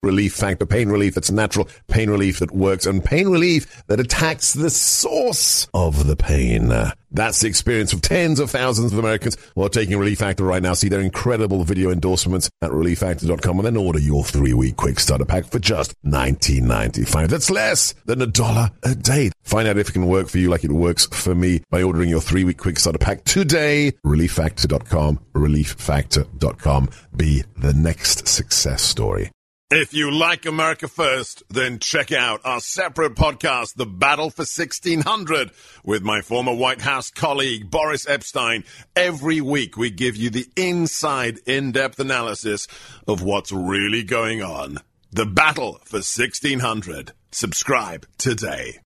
Relief Factor. Pain relief that's natural, pain relief that works, and pain relief that attacks the source of the pain. That's the experience of tens of thousands of Americans who are taking Relief Factor right now. See their incredible video endorsements at relieffactor.com and then order your 3-week quick starter pack for just $19.95. That's less than $1 a day. Find out if it can work for you like it works for me by ordering your 3-week quick starter pack today. relieffactor.com. relieffactor.com. Be the next success story. If you like America First, then check out our separate podcast, The Battle for 1600, with my former White House colleague, Boris Epshteyn. Every week, we give you the inside, in-depth analysis of what's really going on. The Battle for 1600. Subscribe today.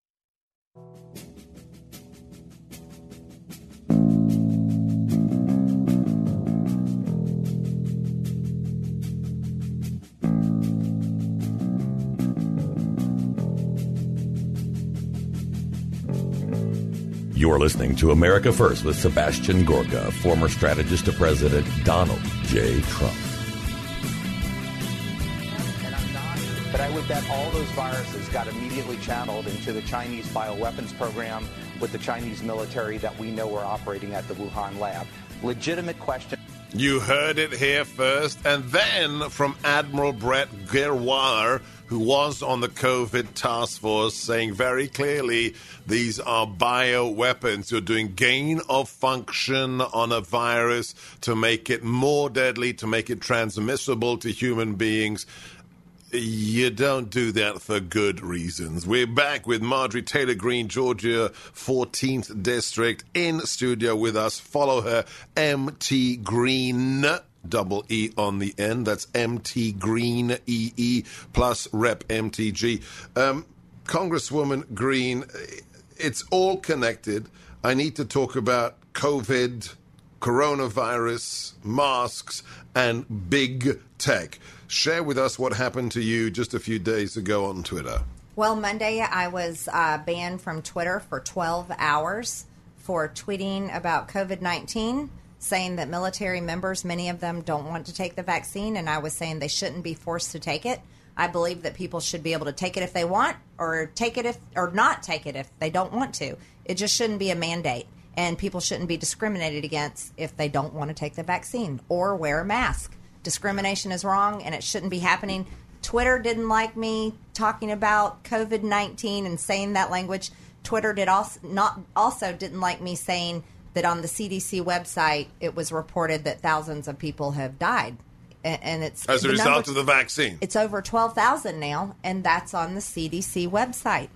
You're listening to America First with Sebastian Gorka, former strategist to President Donald J. Trump. And I'm not, but I would bet all those viruses got immediately channeled into the Chinese bioweapons program with the Chinese military that we know are operating at the Wuhan lab. Legitimate question. You heard it here first. And then from Admiral Brett Giroir, who was on the COVID task force, saying very clearly these are bioweapons. You're doing gain of function on a virus to make it more deadly, to make it transmissible to human beings. You don't do that for good reasons. We're back with Marjorie Taylor Greene, Georgia 14th District, in studio with us. Follow her, MT Greene. Double E on the end. That's MT Greene, EE, plus Rep MTG. Congresswoman Greene, it's all connected. I need to talk about COVID, coronavirus, masks, and big tech. Share with us what happened to you just a few days ago on Twitter. Well, Monday I was banned from Twitter for 12 hours for tweeting about COVID-19. Saying that military members, many of them don't want to take the vaccine, and I was saying they shouldn't be forced to take it. I believe that people should be able to take it if they want, or take it or not take it if they don't want to. It just shouldn't be a mandate, and people shouldn't be discriminated against if they don't want to take the vaccine or wear a mask. Discrimination is wrong, and it shouldn't be happening. Twitter didn't like me talking about COVID-19 and saying that language. Twitter also didn't like me saying that on the CDC website, it was reported that thousands of people have died. And it's as a result of the vaccine. It's over 12,000 now, and that's on the CDC website.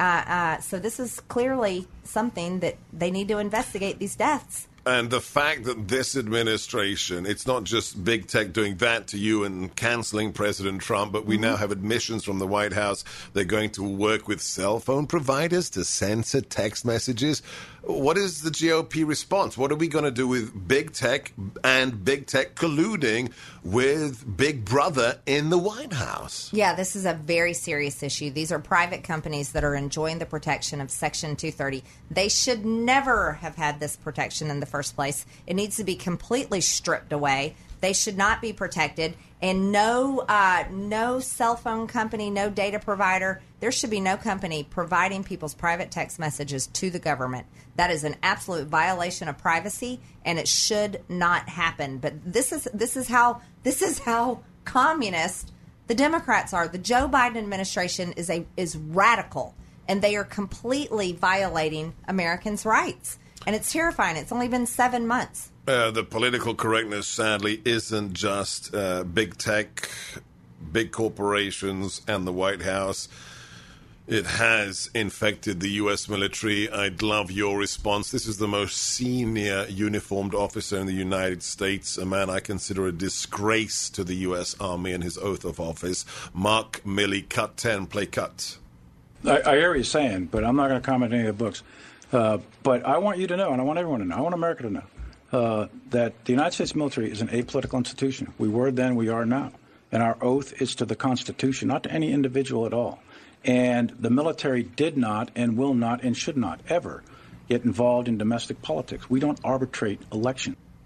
So this is clearly something that they need to investigate, these deaths. And the fact that this administration, it's not just big tech doing that to you and canceling President Trump, but we now have admissions from the White House. They're going to work with cell phone providers to censor text messages. What is the GOP response? What are we going to do with big tech and big tech colluding with Big Brother in the White House? Yeah, this is a very serious issue. These are private companies that are enjoying the protection of Section 230. They should never have had this protection in the first place. It needs to be completely stripped away. They should not be protected. And no cell phone company, no data provider, there should be no company providing people's private text messages to the government. That is an absolute violation of privacy, and it should not happen. But this is how communist the Democrats are. The Joe Biden administration is radical, and they are completely violating Americans' rights. And it's terrifying. It's only been 7 months. The political correctness, sadly, isn't just big tech, big corporations, and the White House. It has infected the U.S. military. I'd love your response. This is the most senior uniformed officer in the United States, a man I consider a disgrace to the U.S. Army and his oath of office. Mark Milley, Cut 10, play cut. I hear what you're saying, but I'm not going to comment on any of the books. But I want you to know, and I want everyone to know, I want America to know, that the United States military is an apolitical institution. We were then, we are now. And our oath is to the Constitution, not to any individual at all. And the military did not and will not and should not ever get involved in domestic politics. We don't arbitrate elections.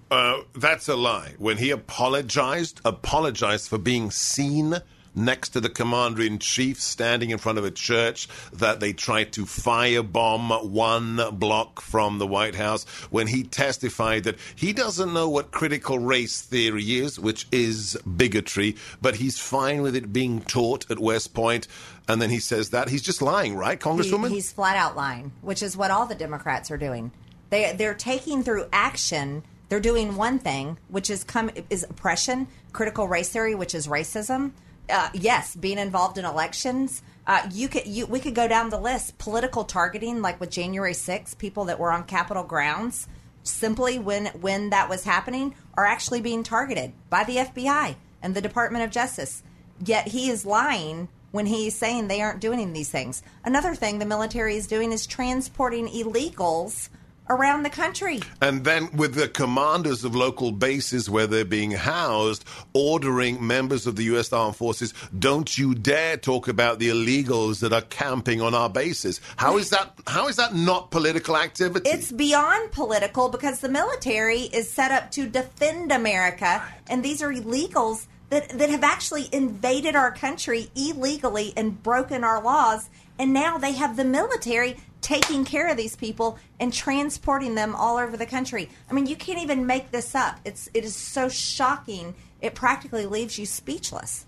That's a lie. When he apologized for being seen next to the commander-in-chief standing in front of a church that they tried to firebomb 1 block from the White House, when he testified that he doesn't know what critical race theory is, which is bigotry, but he's fine with it being taught at West Point, and then he says that, he's just lying, right, Congresswoman? He's flat out lying, which is what all the Democrats are doing. They're taking through action. They're doing one thing, which is oppression, critical race theory, which is racism. Yes, being involved in elections. We could go down the list. Political targeting, like with January 6th, people that were on Capitol grounds, simply when that was happening, are actually being targeted by the FBI and the Department of Justice. Yet he is lying when he's saying they aren't doing these things. Another thing the military is doing is transporting illegals around the country. And then with the commanders of local bases where they're being housed, ordering members of the U.S. Armed Forces, don't you dare talk about the illegals that are camping on our bases. How is that not political activity? It's beyond political because the military is set up to defend America, and these are illegals that have actually invaded our country illegally and broken our laws, and now they have the military taking care of these people and transporting them all over the country. I mean, you can't even make this up. It is so shocking. It practically leaves you speechless.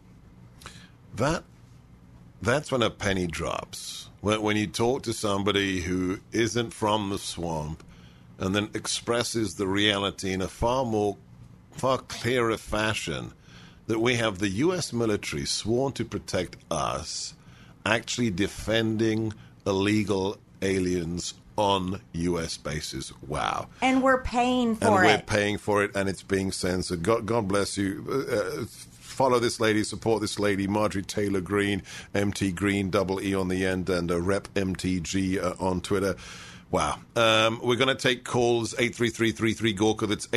That's when a penny drops. When you talk to somebody who isn't from the swamp and then expresses the reality in a far clearer fashion, that we have the U.S. military sworn to protect us, actually defending illegal aliens on U.S. bases. Wow. And we're paying for it. And we're paying for it, and it's being censored. God bless you. Follow this lady, support this lady, Marjorie Taylor Greene, MT Green, double E on the end, and Rep MTG on Twitter. Wow. We're going to take calls, 833-33-GORKA, that's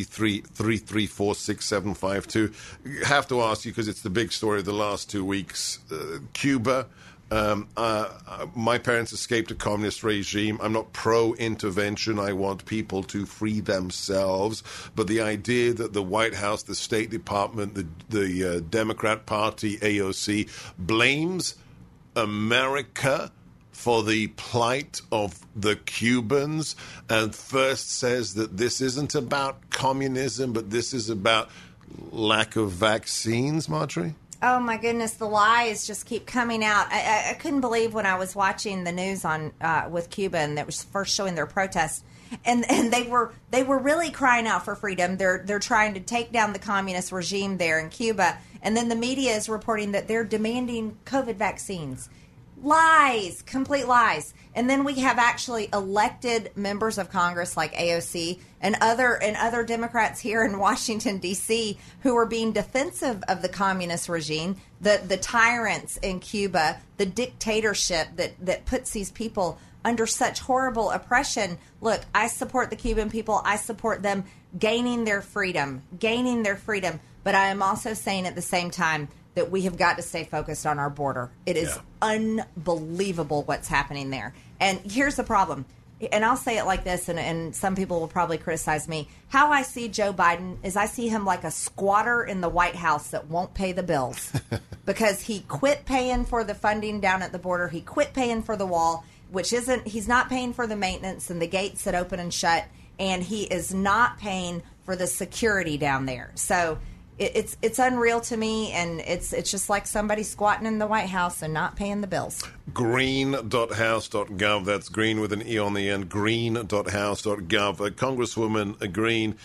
833-334-6752. Have to ask you, because it's the big story of the last 2 weeks, Cuba. My parents escaped a communist regime. I'm not pro-intervention. I want people to free themselves. But the idea that the White House, the State Department, the Democrat Party, AOC, blames America for the plight of the Cubans and first says that this isn't about communism, but this is about lack of vaccines, Marjorie? Oh, my goodness, the lies just keep coming out. I couldn't believe when I was watching the news on with Cuba and that was first showing their protest. And they were really crying out for freedom. They're trying to take down the communist regime there in Cuba. And then the media is reporting that they're demanding COVID vaccines. Lies, complete lies. And then we have actually elected members of Congress like AOC and other Democrats here in Washington, D.C. who are being defensive of the communist regime, the tyrants in Cuba, the dictatorship that puts these people under such horrible oppression. Look, I support the Cuban people. I support them gaining their freedom. But I am also saying at the same time that we have got to stay focused on our border. It is unbelievable what's happening there. And here's the problem. And I'll say it like this, and some people will probably criticize me. How I see Joe Biden is I see him like a squatter in the White House that won't pay the bills because he quit paying for the funding down at the border. He quit paying for the wall, he's not paying for the maintenance and the gates that open and shut, and he is not paying for the security down there. So it's unreal to me, and it's just like somebody squatting in the White House and not paying the bills. Green.house.gov. That's green with an E on the end. Green.house.gov. Congresswoman Greene,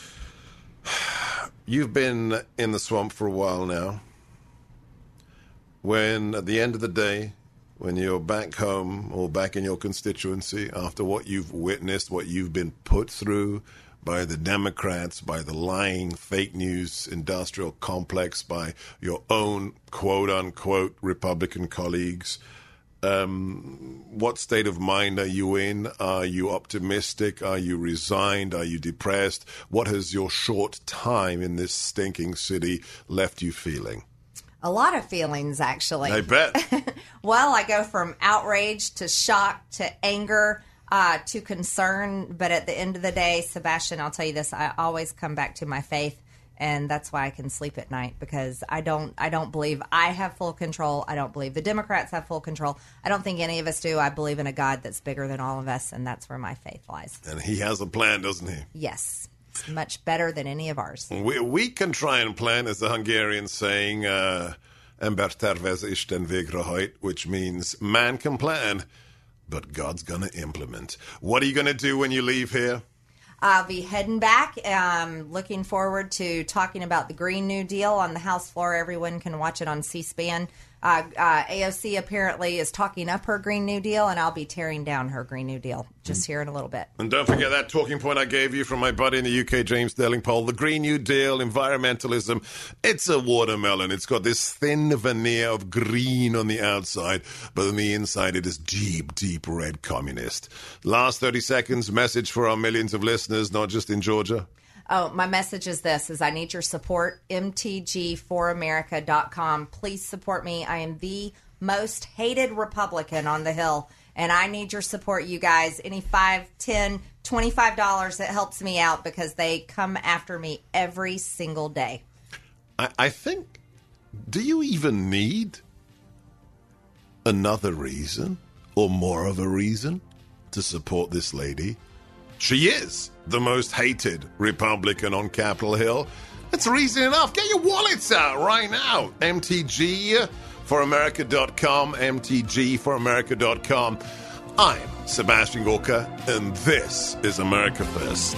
you've been in the swamp for a while now. When, at the end of the day, when you're back home or back in your constituency, after what you've witnessed, what you've been put through by the Democrats, by the lying fake news industrial complex, by your own quote-unquote Republican colleagues, what state of mind are you in? Are you optimistic? Are you resigned? Are you depressed? What has your short time in this stinking city left you feeling? A lot of feelings, actually. I bet. Well, I go from outrage to shock to anger. to concern. But at the end of the day, Sebastian, I'll tell you this, I always come back to my faith. And that's why I can sleep at night, because I don't believe I have full control. I don't believe the Democrats have full control. I don't think any of us do. I believe in a God that's bigger than all of us, and that's where my faith lies. And he has a plan, doesn't he? Yes. It's much better than any of ours. We can try and plan, as the Hungarians saying, ember tervez, Isten végrehajt, which means man can plan, but God's going to implement. What are you going to do when you leave here? I'll be heading back. Looking forward to talking about the Green New Deal on the House floor. Everyone can watch it on C-SPAN. AOC apparently is talking up her Green New Deal, and I'll be tearing down her Green New Deal just here in a little bit. And don't forget that talking point I gave you from my buddy in the UK, James Delingpole. The Green New Deal, environmentalism, it's a watermelon. It's got this thin veneer of green on the outside, but on the inside it is deep, deep red communist. Last 30 seconds, message for our millions of listeners, not just in Georgia. Oh, my message is this, is I need your support, mtgforamerica.com. Please support me. I am the most hated Republican on the Hill, and I need your support, you guys. Any $5, $10, $25 that helps me out, because they come after me every single day. I think, do you even need another reason or more of a reason to support this lady? She is the most hated Republican on Capitol Hill. It's reason enough. Get your wallets out right now. MTGforamerica.com, MTGforamerica.com. I'm Sebastian Gorka, and this is America First.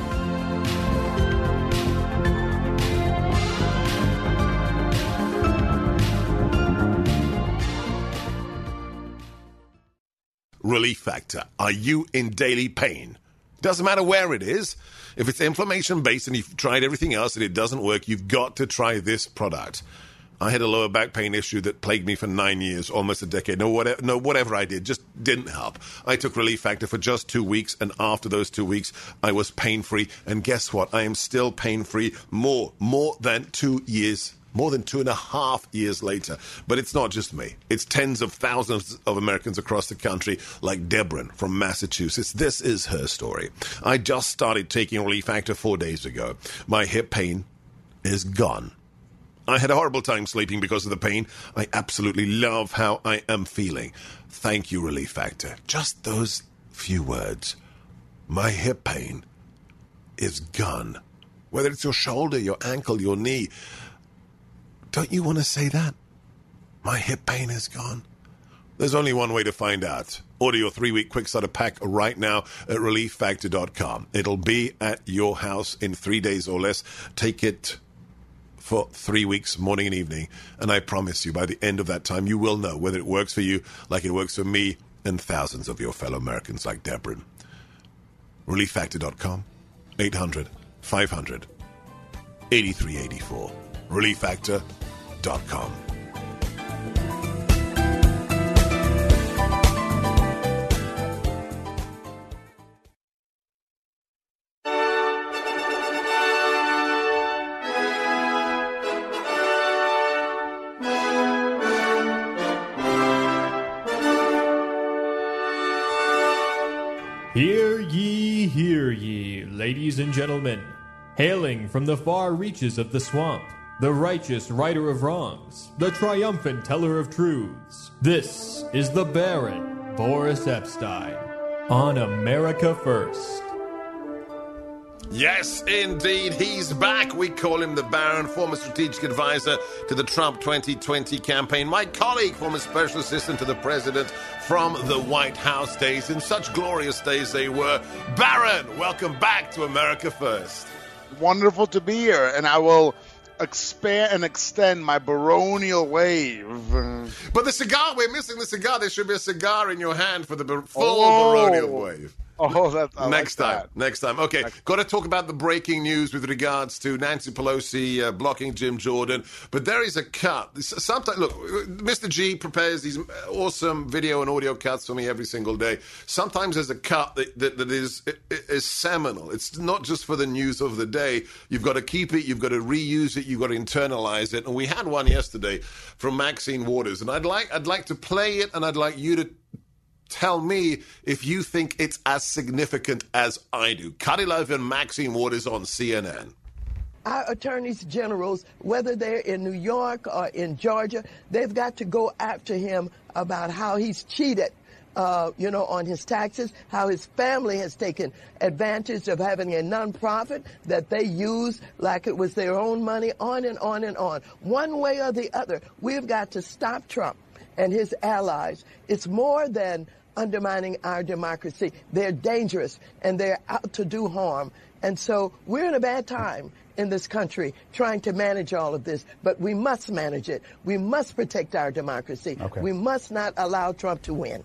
Relief Factor. Are you in daily pain? Doesn't matter where it is. If it's inflammation-based and you've tried everything else and it doesn't work, you've got to try this product. I had a lower back pain issue that plagued me for 9 years, almost a decade. Whatever I did just didn't help. I took Relief Factor for just 2 weeks, and after those 2 weeks, I was pain-free. And guess what? I am still pain-free more than 2 years. More than 2.5 years later. But it's not just me. It's tens of thousands of Americans across the country, like Deborah from Massachusetts. This is her story. I just started taking Relief Factor 4 days ago. My hip pain is gone. I had a horrible time sleeping because of the pain. I absolutely love how I am feeling. Thank you, Relief Factor. Just those few words. My hip pain is gone. Whether it's your shoulder, your ankle, your knee. Don't you want to say that? My hip pain is gone. There's only one way to find out. Order your 3-week quick starter pack right now at relieffactor.com. It'll be at your house in 3 days or less. Take it for 3 weeks, morning and evening. And I promise you, by the end of that time, you will know whether it works for you like it works for me and thousands of your fellow Americans like Deborah. relieffactor.com, 800-500-8384. relieffactor.com. Hear ye, ladies and gentlemen, hailing from the far reaches of the swamp, the righteous righter of wrongs, the triumphant teller of truths. This is the Baron Boris Epshteyn on America First. Yes, indeed, he's back. We call him the Baron, former strategic advisor to the Trump 2020 campaign, my colleague, former special assistant to the president from the White House days, in such glorious days they were. Baron, welcome back to America First. Wonderful to be here, and I will expand and extend my baronial wave. But the cigar, we're missing the cigar. There should be a cigar in your hand for the full baronial wave. Oh, that's next time. Okay, got to talk about the breaking news with regards to Nancy Pelosi blocking Jim Jordan. But there is a cut. Sometimes, look, Mr. G prepares these awesome video and audio cuts for me every single day. Sometimes there's a cut that is seminal. It's not just for the news of the day. You've got to keep it. You've got to reuse it. You've got to internalize it. And we had one yesterday from Maxine Waters, and I'd like to play it, and I'd like you to tell me if you think it's as significant as I do. Kadylov and Maxine Waters on CNN. Our attorneys generals, whether they're in New York or in Georgia, they've got to go after him about how he's cheated, on his taxes, how his family has taken advantage of having a nonprofit that they use like it was their own money, on and on and on. One way or the other, we've got to stop Trump and his allies. It's more than undermining our democracy. They're dangerous and they're out to do harm. And so we're in a bad time in this country trying to manage all of this, but we must manage it. We must protect our democracy. Okay. We must not allow Trump to win.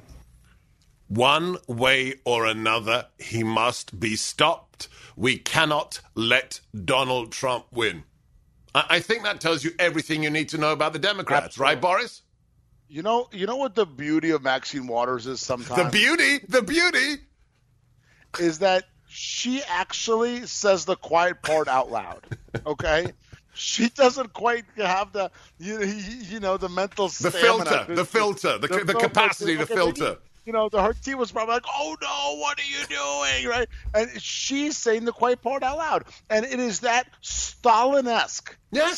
One way or another, he must be stopped. We cannot let Donald Trump win. I think that tells you everything you need to know about the Democrats, Absolutely. right, Boris? You know what the beauty of Maxine Waters is sometimes? The beauty is that she actually says the quiet part out loud, okay? She doesn't quite have the, the mental stamina. The filter, the capacity to filter. Her team was probably like, oh no, what are you doing, right? And she's saying the quiet part out loud. And it is that Stalin-esque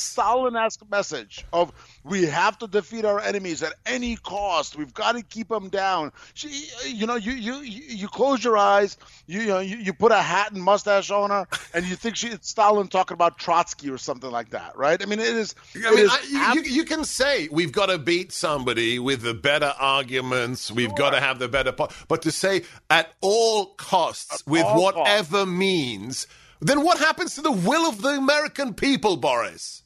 message of we have to defeat our enemies at any cost. We've got to keep them down. You close your eyes, you put a hat and mustache on her, and you think it's Stalin talking about Trotsky or something like that, right? I mean, it is. You can say we've got to beat somebody with the better arguments. We've got to have the better, but to say at all costs, with whatever means. Then what happens to the will of the American people, Boris?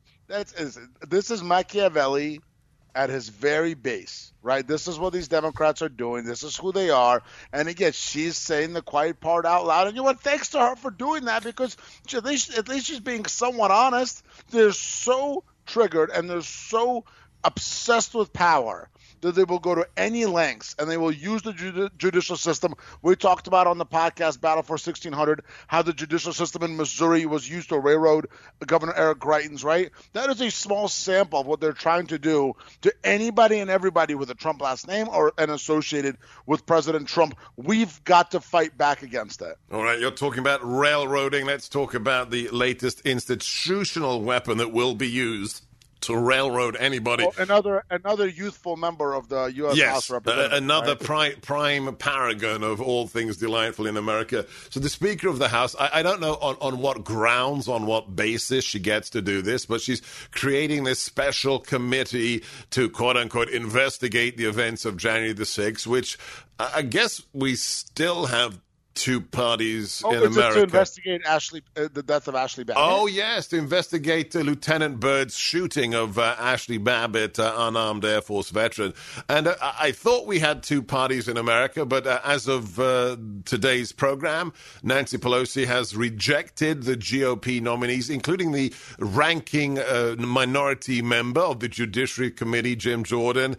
This is Machiavelli at his very base, right? This is what these Democrats are doing. This is who they are. And again, she's saying the quiet part out loud. And you know what? Thanks to her for doing that, because at least she's being somewhat honest. They're so triggered and they're so obsessed with power that they will go to any lengths, and they will use the judicial system. We talked about on the podcast Battle for 1600 how the judicial system in Missouri was used to railroad Governor Eric Greitens, right? That is a small sample of what they're trying to do to anybody and everybody with a Trump last name and associated with President Trump. We've got to fight back against that. All right, you're talking about railroading. Let's talk about the latest institutional weapon that will be used to railroad anybody. Well, another youthful member of the U.S. House of Representatives. Another prime paragon of all things delightful in America. So the Speaker of the House, I don't know on what grounds, on what basis she gets to do this, but she's creating this special committee to, quote-unquote, investigate the events of January the 6th, which I guess we still have two parties in America. To investigate the death of Ashley Babbitt. Oh, yes, to investigate Lieutenant Byrd's shooting of Ashley Babbitt, unarmed Air Force veteran. And I thought we had two parties in America, but as of today's program, Nancy Pelosi has rejected the GOP nominees, including the ranking minority member of the Judiciary Committee, Jim Jordan.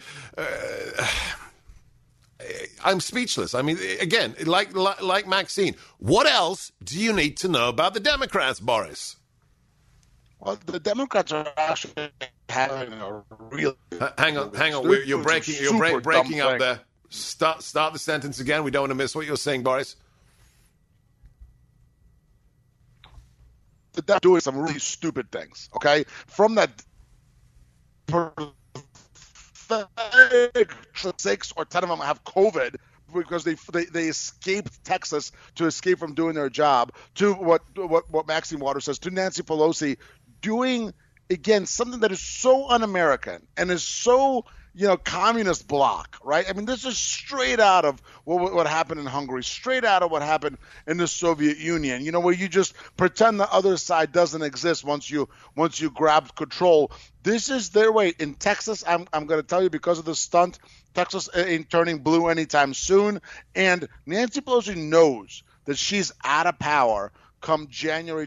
I'm speechless. I mean, again, like Maxine, what else do you need to know about the Democrats, Boris? Well, the Democrats are actually having a real... Hang on. You're breaking up there. Start the sentence again. We don't want to miss what you're saying, Boris. They're doing some really stupid things, okay? From that... 6 or 10 of them have COVID because they escaped Texas to escape from doing their job, to what Maxine Waters says, to Nancy Pelosi doing, again, something that is so un-American and is so, communist bloc, right? I mean, this is straight out of what happened in Hungary, straight out of what happened in the Soviet Union, where you just pretend the other side doesn't exist once you grab control. This is their way. In Texas, I'm going to tell you, because of the stunt, Texas ain't turning blue anytime soon. And Nancy Pelosi knows that she's out of power come January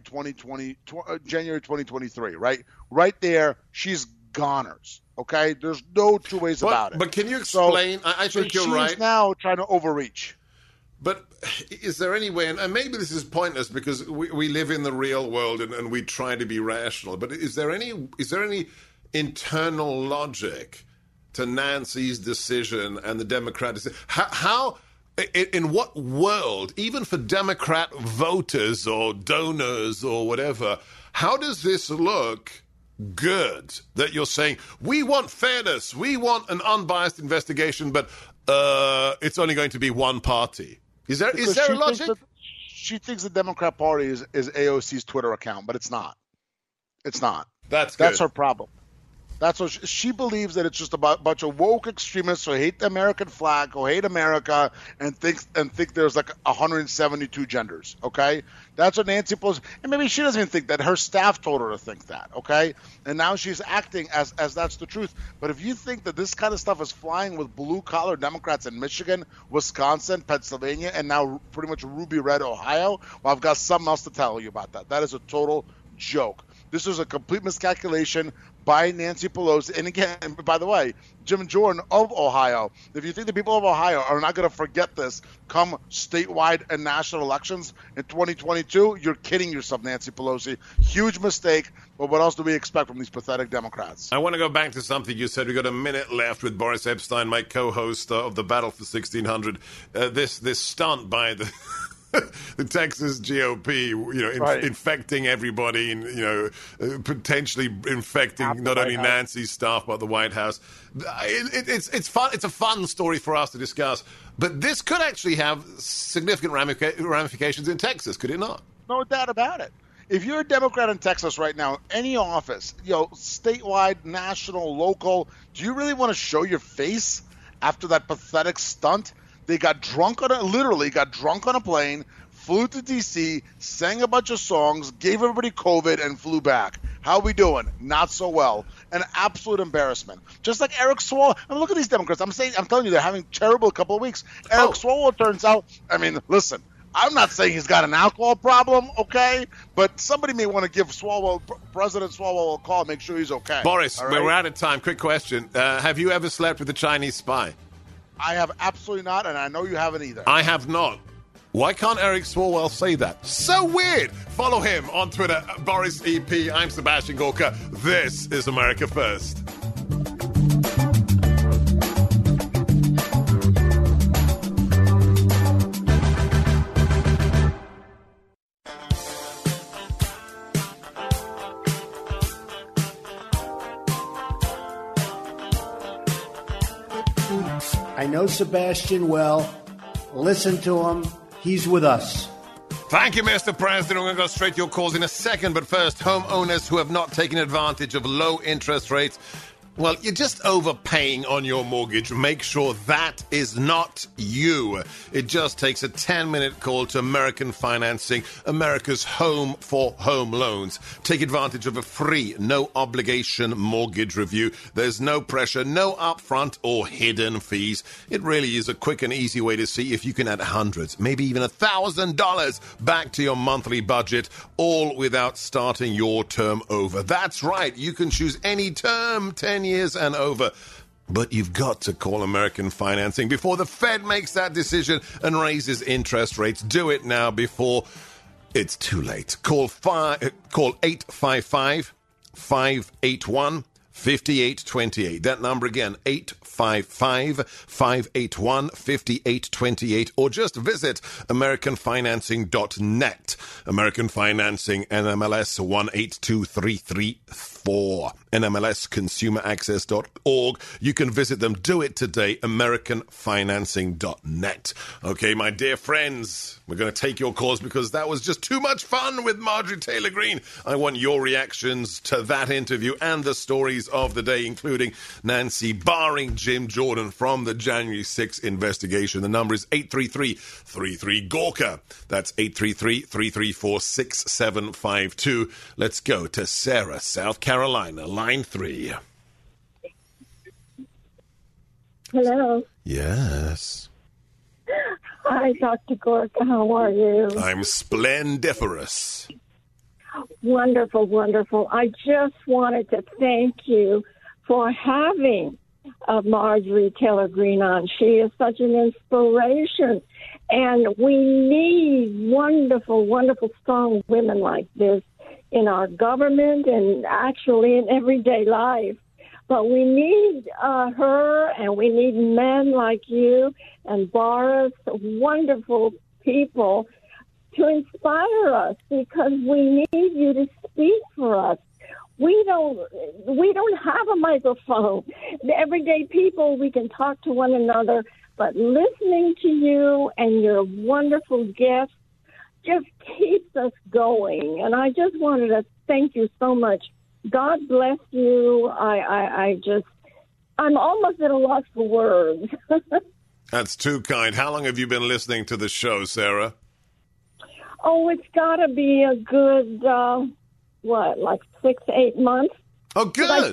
2023, right? Right there, she's goners. Okay? There's no two ways about it. But can you explain? I think you're right. She's now trying to overreach. But is there any way, and maybe this is pointless because we live in the real world and we try to be rational, but is there any internal logic to Nancy's decision and the Democrat decision? How in what world, even for Democrat voters or donors or whatever, how does this look good that you're saying, we want fairness, we want an unbiased investigation, but it's only going to be one party? Is there a logic? She thinks the Democrat Party is AOC's Twitter account, but it's not. It's not. That's her problem. That's what she believes, that it's just a bunch of woke extremists who hate the American flag, who hate America, and think there's like 172 genders. Okay, that's what Nancy Pelosi. And maybe she doesn't even think that. Her staff told her to think that. Okay, and now she's acting as that's the truth. But if you think that this kind of stuff is flying with blue collar Democrats in Michigan, Wisconsin, Pennsylvania, and now pretty much ruby red Ohio, well, I've got something else to tell you about that. That is a total joke. This is a complete miscalculation by Nancy Pelosi. And again, by the way, Jim Jordan of Ohio, if you think the people of Ohio are not going to forget this come statewide and national elections in 2022, you're kidding yourself, Nancy Pelosi. Huge mistake. But what else do we expect from these pathetic Democrats? I want to go back to something you said. We've got a minute left with Boris Epshteyn, my co-host of the Battle for 1600. This stunt by the the Texas GOP, infecting everybody, and potentially infecting not only Nancy's staff but the White House. It's fun. It's a fun story for us to discuss. But this could actually have significant ramifications in Texas, could it not? No doubt about it. If you're a Democrat in Texas right now, any office, statewide, national, local, do you really want to show your face after that pathetic stunt? They got drunk on a plane, flew to D.C., sang a bunch of songs, gave everybody COVID, and flew back. How are we doing? Not so well. An absolute embarrassment. Just like Eric Swalwell. I mean, look at these Democrats. I'm telling you, they're having terrible couple of weeks. Eric Swalwell turns out, listen, I'm not saying he's got an alcohol problem, okay? But somebody may want to give President Swalwell a call, make sure he's okay. Boris, right? We're out of time. Quick question. Have you ever slept with a Chinese spy? I have absolutely not, and I know you haven't either. I have not. Why can't Eric Swalwell say that? So weird. Follow him on Twitter, Boris EP. I'm Sebastian Gorka. This is America First. I know Sebastian well. Listen to him. He's with us. Thank you, Mr. President. We're going to go straight to your calls in a second. But first, homeowners who have not taken advantage of low interest rates. Well, you're just overpaying on your mortgage. Make sure that is not you. It just takes a 10-minute call to American Financing, America's home for home loans. Take advantage of a free, no-obligation mortgage review. There's no pressure, no upfront or hidden fees. It really is a quick and easy way to see if you can add hundreds, maybe even $1,000 back to your monthly budget, all without starting your term over. That's right. You can choose any term, 10 years and over. But you've got to call American Financing before the Fed makes that decision and raises interest rates. Do it now before it's too late. Call 855-581-5828. That number again, 855-581-5828. Or just visit AmericanFinancing.net. American Financing, NMLS 182334. NMLSConsumerAccess.org. You can visit them. Do it today. AmericanFinancing.net. Okay, my dear friends, we're going to take your calls because that was just too much fun with Marjorie Taylor Greene. I want your reactions to that interview and the stories of the day, including Nancy barring Jim Jordan from the January 6th investigation. The number is 833-33-GORKA. That's 833-334-6752. Let's go to Sarah, South Carolina, line 3. Hello. Yes. Hi, Dr. Gorka. How are you? I'm splendiferous. Wonderful, wonderful. I just wanted to thank you for having Marjorie Taylor Greene on. She is such an inspiration, and we need wonderful, wonderful, strong women like this in our government and actually in everyday life. But we need her, and we need men like you and Boris, wonderful people, to inspire us, because we need you to speak for us. We don't have a microphone. The everyday people, we can talk to one another, but listening to you and your wonderful guests just keeps us going. And I just wanted to thank you so much. God bless you. I'm almost at a loss for words. That's too kind. How long have you been listening to the show, Sarah? Oh, it's got to be a good, like 6 to 8 months. Oh, good. Because I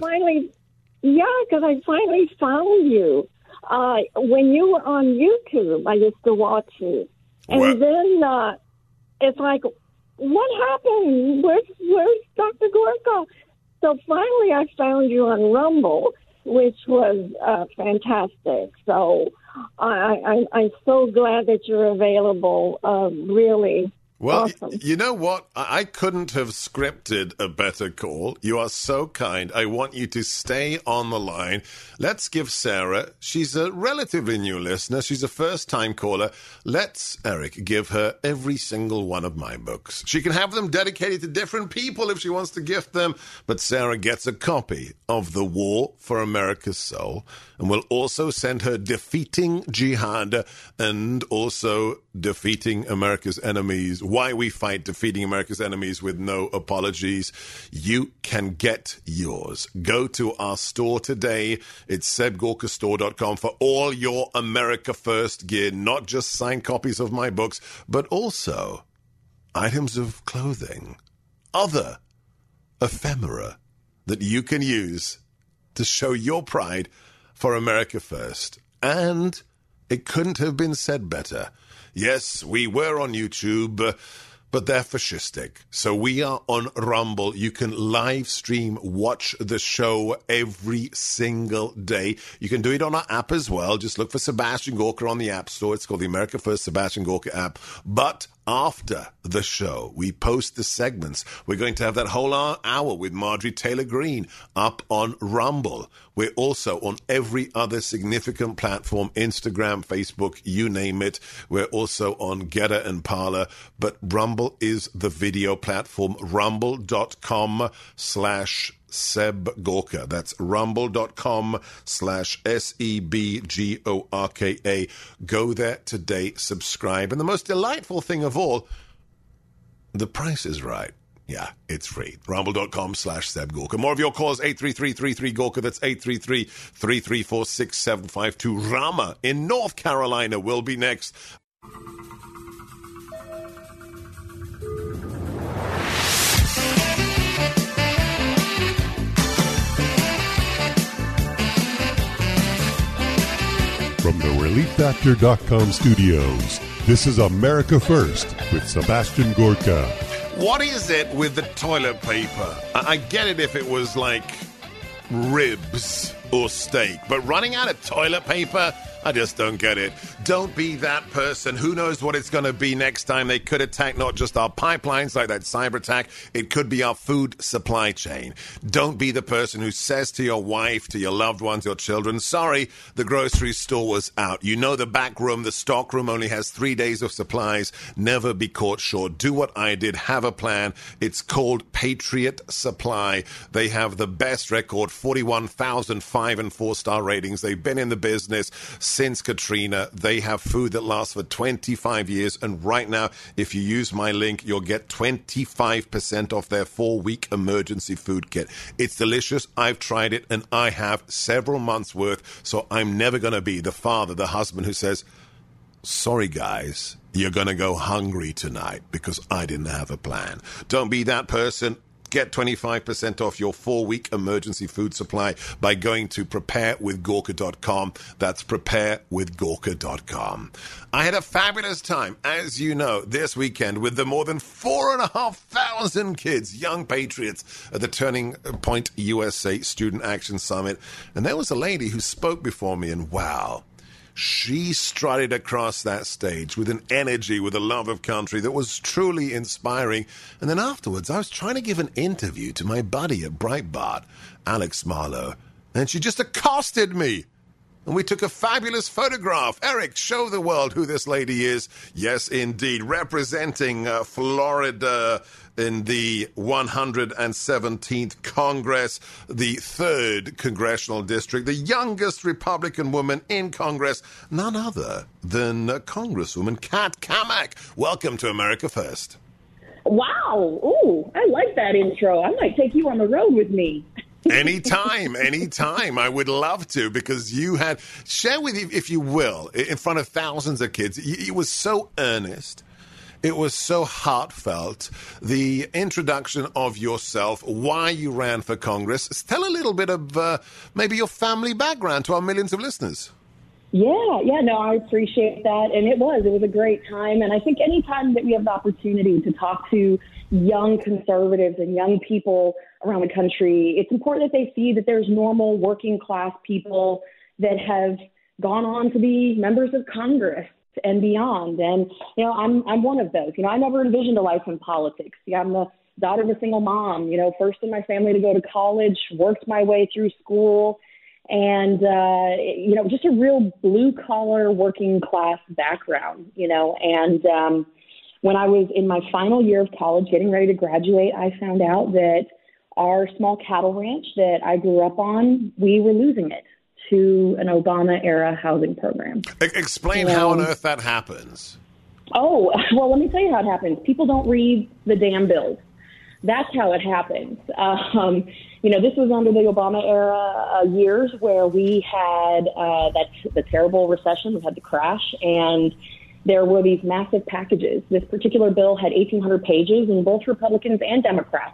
finally found you. When you were on YouTube, I used to watch you. And then it's like, what happened? Where's Dr. Gorka? So finally I found you on Rumble, which was fantastic. So I'm so glad that you're available, really. Well, awesome. You know what? I couldn't have scripted a better call. You are so kind. I want you to stay on the line. Let's give Sarah, she's a relatively new listener. She's a first-time caller. Let's, Eric, give her every single one of my books. She can have them dedicated to different people if she wants to gift them. But Sarah gets a copy of The War for America's Soul. And we'll also send her Defeating Jihad and also Defeating America's Enemies. Why We Fight Defeating America's Enemies with No Apologies. You can get yours. Go to our store today. It's SebGorkaStore.com for all your America First gear, not just signed copies of my books, but also items of clothing, other ephemera that you can use to show your pride for America First. And it couldn't have been said better. Yes, we were on YouTube, but they're fascistic. So we are on Rumble. You can live stream, watch the show every single day. You can do it on our app as well. Just look for Sebastian Gorka on the App Store. It's called the America First Sebastian Gorka app. But after the show, we post the segments. We're going to have that whole hour with Marjorie Taylor Greene up on Rumble. We're also on every other significant platform, Instagram, Facebook, you name it. We're also on Getter and Parler, but Rumble is the video platform, rumble.com/Seb Gorka. That's rumble.com/SEBGORKA. Go there today, subscribe. And the most delightful thing of all, the price is right. Yeah, it's free. Rumble.com/Seb Gorka. More of your calls, 833-33-GORKA. That's 833-334-6752. Rama in North Carolina will be next. From the ReliefFactor.com studios, this is America First with Sebastian Gorka. What is it with the toilet paper? I get it if it was like ribs or steak, but running out of toilet paper? I just don't get it. Don't be that person. Who knows what it's going to be next time? They could attack not just our pipelines like that cyber attack. It could be our food supply chain. Don't be the person who says to your wife, to your loved ones, your children, sorry, the grocery store was out. You know the back room, the stock room only has 3 days of supplies. Never be caught short. Do what I did. Have a plan. It's called Patriot Supply. They have the best record, 41,000 5- and 4-star ratings. They've been in the business since Katrina. They have food that lasts for 25 years. And right now, if you use my link, you'll get 25% off their 4-week emergency food kit. It's delicious. I've tried it, and I have several months' worth. So I'm never going to be the father, the husband who says, sorry, guys, you're going to go hungry tonight because I didn't have a plan. Don't be that person. Get 25% off your 4-week emergency food supply by going to preparewithgorka.com. That's preparewithgorka.com. I had a fabulous time, as you know, this weekend with the more than 4,500 kids, young patriots, at the Turning Point USA Student Action Summit. And there was a lady who spoke before me, and wow, she strutted across that stage with an energy, with a love of country that was truly inspiring. And then afterwards, I was trying to give an interview to my buddy at Breitbart, Alex Marlow. And she just accosted me. And we took a fabulous photograph. Eric, show the world who this lady is. Yes, indeed. Representing Florida in the 117th Congress, the 3rd Congressional District, the youngest Republican woman in Congress, none other than Congresswoman Kat Cammack. Welcome to America First. Wow. Ooh, I like that intro. I might take you on the road with me. Anytime. I would love to, because you had, share with you, if you will, in front of thousands of kids. It was so earnest. It was so heartfelt. The introduction of yourself, why you ran for Congress. Tell a little bit of maybe your family background to our millions of listeners. No, I appreciate that. And it was a great time. And I think any time that we have the opportunity to talk to young conservatives and young people around the country, it's important that they see that there's normal working class people that have gone on to be members of Congress and beyond. And, I'm one of those. I never envisioned a life in politics. I'm the daughter of a single mom, first in my family to go to college, worked my way through school. And, just a real blue collar working class background, and when I was in my final year of college, getting ready to graduate, I found out that our small cattle ranch that I grew up on, we were losing it to an Obama-era housing program. Explain how on earth that happens. Oh, well, let me tell you how it happens. People don't read the damn bills. That's how it happens. This was under the Obama-era years where we had the terrible recession. We had the crash, and there were these massive packages. This particular bill had 1,800 pages, and both Republicans and Democrats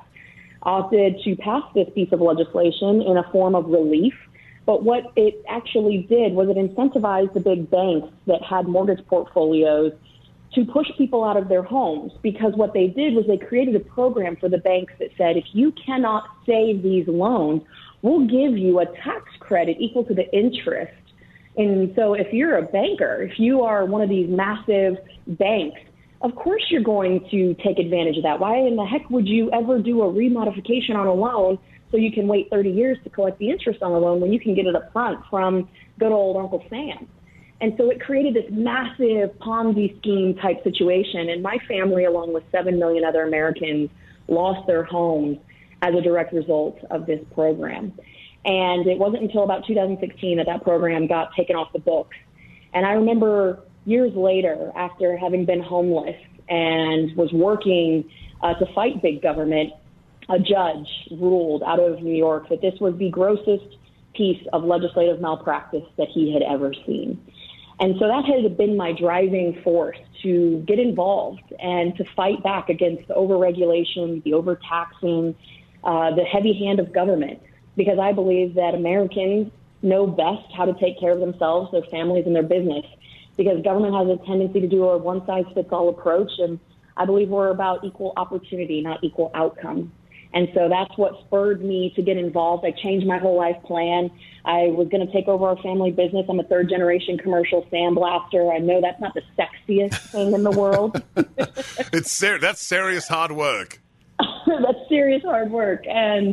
opted to pass this piece of legislation in a form of relief. But what it actually did was it incentivized the big banks that had mortgage portfolios to push people out of their homes, because what they did was they created a program for the banks that said, if you cannot save these loans, we'll give you a tax credit equal to the interest. And so if you're a banker, if you are one of these massive banks, of course you're going to take advantage of that. Why in the heck would you ever do a remodification on a loan so you can wait 30 years to collect the interest on the loan when you can get it up front from good old Uncle Sam? And so it created this massive Ponzi scheme type situation. And my family, along with 7 million other Americans, lost their homes as a direct result of this program. And it wasn't until about 2016 that program got taken off the books. And I remember years later, after having been homeless and was working to fight big government, a judge ruled out of New York that this was the grossest piece of legislative malpractice that he had ever seen. And so that had been my driving force to get involved and to fight back against the overregulation, the overtaxing, the heavy hand of government, because I believe that Americans know best how to take care of themselves, their families, and their business, because government has a tendency to do a one-size-fits-all approach, and I believe we're about equal opportunity, not equal outcome. And so that's what spurred me to get involved. I changed my whole life plan. I was going to take over our family business. I'm a third-generation commercial sandblaster. I know that's not the sexiest thing in the world. That's serious hard work. That's serious hard work. And,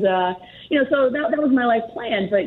so that was my life plan. But,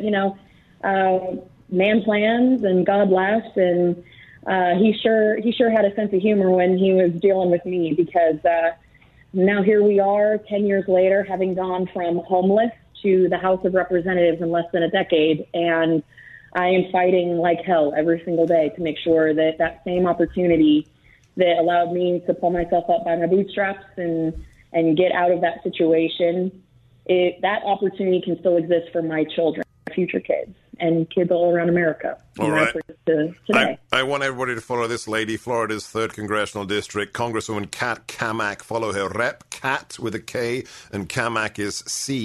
man plans and God laughs. And he sure had a sense of humor when he was dealing with me, because now here we are 10 years later, having gone from homeless to the House of Representatives in less than a decade. And I am fighting like hell every single day to make sure that that same opportunity that allowed me to pull myself up by my bootstraps and get out of that situation, that opportunity can still exist for my children, future kids, and kids all around America. All right. I want everybody to follow this lady, Florida's 3rd Congressional District, Congresswoman Kat Cammack. Follow her. Rep. Kat with a K, and Cammack is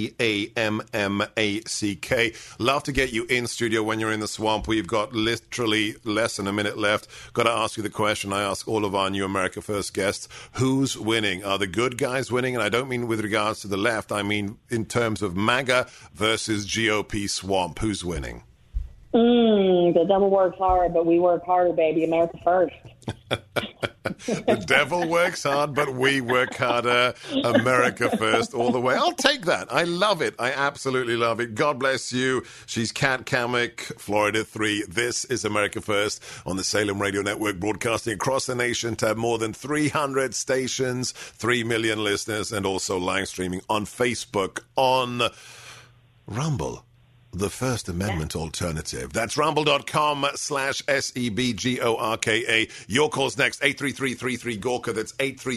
C-A-M-M-A-C-K. Love to get you in studio when you're in the swamp. We've got literally less than a minute left. Got to ask you the question I ask all of our new America First guests. Who's winning? Are the good guys winning? And I don't mean with regards to the left. I mean in terms of MAGA versus GOP swamp. Who's winning? The devil works hard, but we work harder, baby. America first. The devil works hard, but we work harder. America first all the way. I'll take that. I love it. I absolutely love it. God bless you. She's Kat Kamick, Florida 3. This is America First on the Salem Radio Network, broadcasting across the nation to have more than 300 stations, 3 million listeners, and also live streaming on Facebook, on Rumble. The First Amendment alternative. That's rumble.com/SEBGORKA. Your call's next. 833-33-GORKA. That's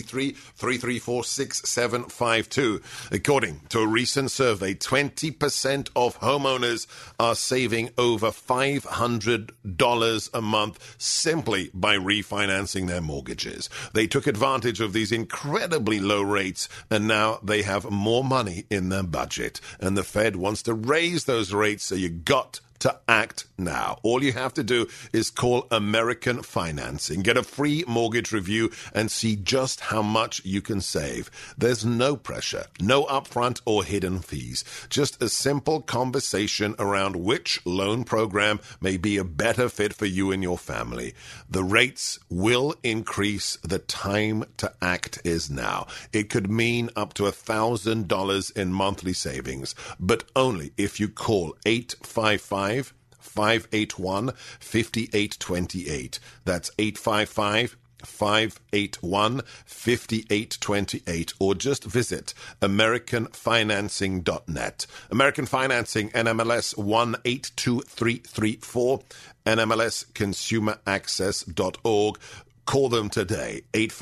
833-334-6752. According to a recent survey, 20% of homeowners are saving over $500 a month simply by refinancing their mortgages. They took advantage of these incredibly low rates, and now they have more money in their budget. And the Fed wants to raise those rates. So you got to act now. All you have to do is call American Financing, get a free mortgage review, and see just how much you can save. There's no pressure, no upfront or hidden fees. Just a simple conversation around which loan program may be a better fit for you and your family. The rates will increase. The time to act is now. It could mean up to $1,000 in monthly savings, but only if you call 855-581-5828. That's 855-581-5828, or just visit AmericanFinancing.net. American Financing, NMLS 182334, NMLSConsumerAccess.org. Call them today,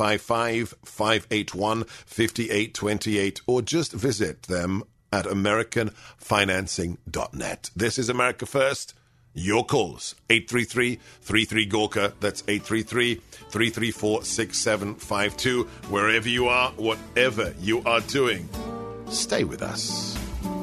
855-581-5828, or just visit them at AmericanFinancing.net. This is America First. Your calls, 833-33-GORKA. That's 833-334-6752. Wherever you are, whatever you are doing, stay with us.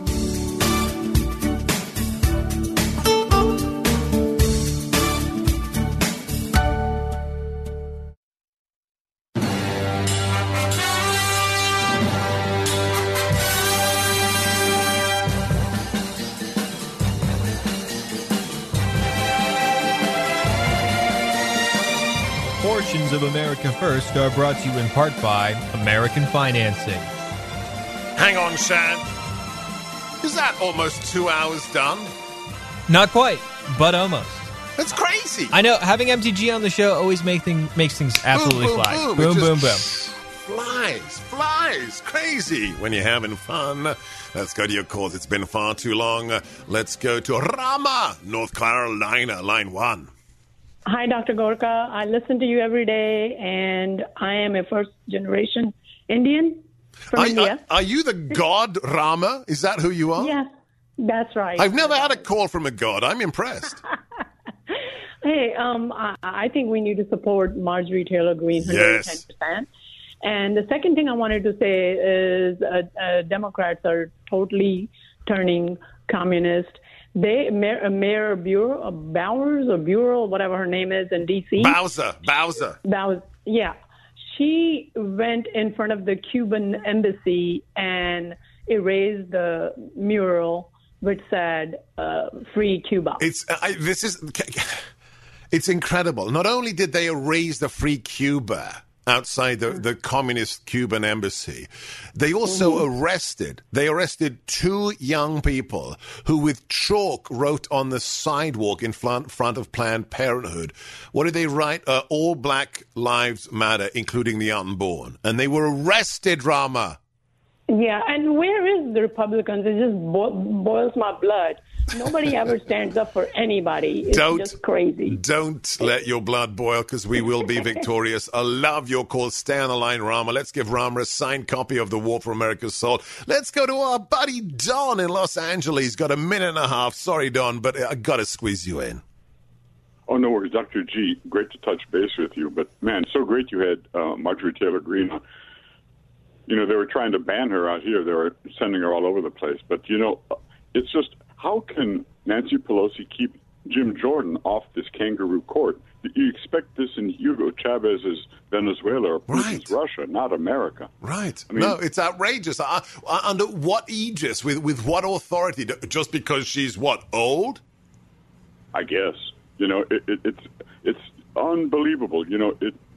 Portions of America First are brought to you in part by American Financing. Hang on, Shan. Is that almost 2 hours done? Not quite, but almost. That's crazy. I know, having MTG on the show always makes things absolutely fly. Boom, boom, boom. Flies. Crazy when you're having fun. Let's go to your calls. It's been far too long. Let's go to Rama, North Carolina, line 1. Hi, Dr. Gorka. I listen to you every day, and I am a first-generation Indian from India. Are you the god Rama? Is that who you are? Yes, that's right. I've never had a call from a god. I'm impressed. Hey, I think we need to support Marjorie Taylor Greene 110%. Yes. And the second thing I wanted to say is Democrats are totally turning communist. Mayor Bowers, whatever her name is, in D.C. Bowser. Yeah. She went in front of the Cuban embassy and erased the mural which said "Free Cuba." It's incredible. Not only did they erase the Free Cuba outside the communist Cuban embassy, they also arrested 2 young people who with chalk wrote on the sidewalk in front of Planned Parenthood. What did they write? All Black Lives Matter, including the unborn. And they were arrested, Rama. Yeah, and where is the Republicans? It just boils my blood. Nobody ever stands up for anybody. It's just crazy. Don't let your blood boil, because we will be victorious. I love your call. Stay on the line, Rama. Let's give Rama a signed copy of The War for America's Soul. Let's go to our buddy Don in Los Angeles. He's got a minute and a half. Sorry, Don, but I got to squeeze you in. Oh, no worries. Dr. G, great to touch base with you. But, man, so great you had Marjorie Taylor Greene on. You know, they were trying to ban her out here. They were sending her all over the place. But, you know, it's just, how can Nancy Pelosi keep Jim Jordan off this kangaroo court? You expect this in Hugo Chavez's Venezuela or Putin's Russia, not America. Right. I mean, no, it's outrageous. Under what aegis, with what authority? Just because she's, old? I guess. You know, it's unbelievable. You know,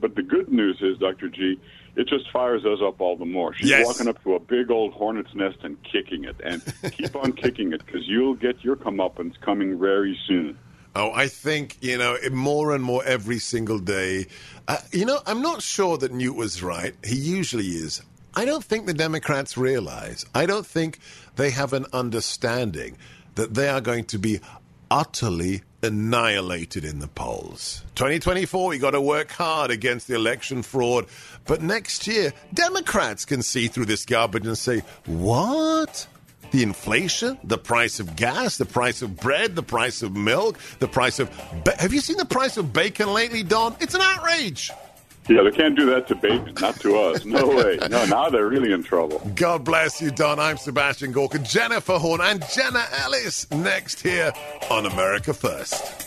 But the good news is, Dr. G, it just fires us up all the more. She's walking up to a big old hornet's nest and kicking it. And keep on kicking it, because you'll get your comeuppance coming very soon. Oh, I think, more and more every single day. I'm not sure that Newt was right. He usually is. I don't think the Democrats realize. I don't think they have an understanding that they are going to be utterly annihilated in the polls. 2024, you got to work hard against the election fraud. But next year, Democrats can see through this garbage and say, what? The inflation, the price of gas, the price of bread, the price of milk, the price of... Have you seen the price of bacon lately, Don? It's an outrage. Yeah, they can't do that to bacon, not to us. No way. No, now they're really in trouble. God bless you, Don. I'm Sebastian Gorka. Jennifer Horn and Jenna Ellis next here on America First.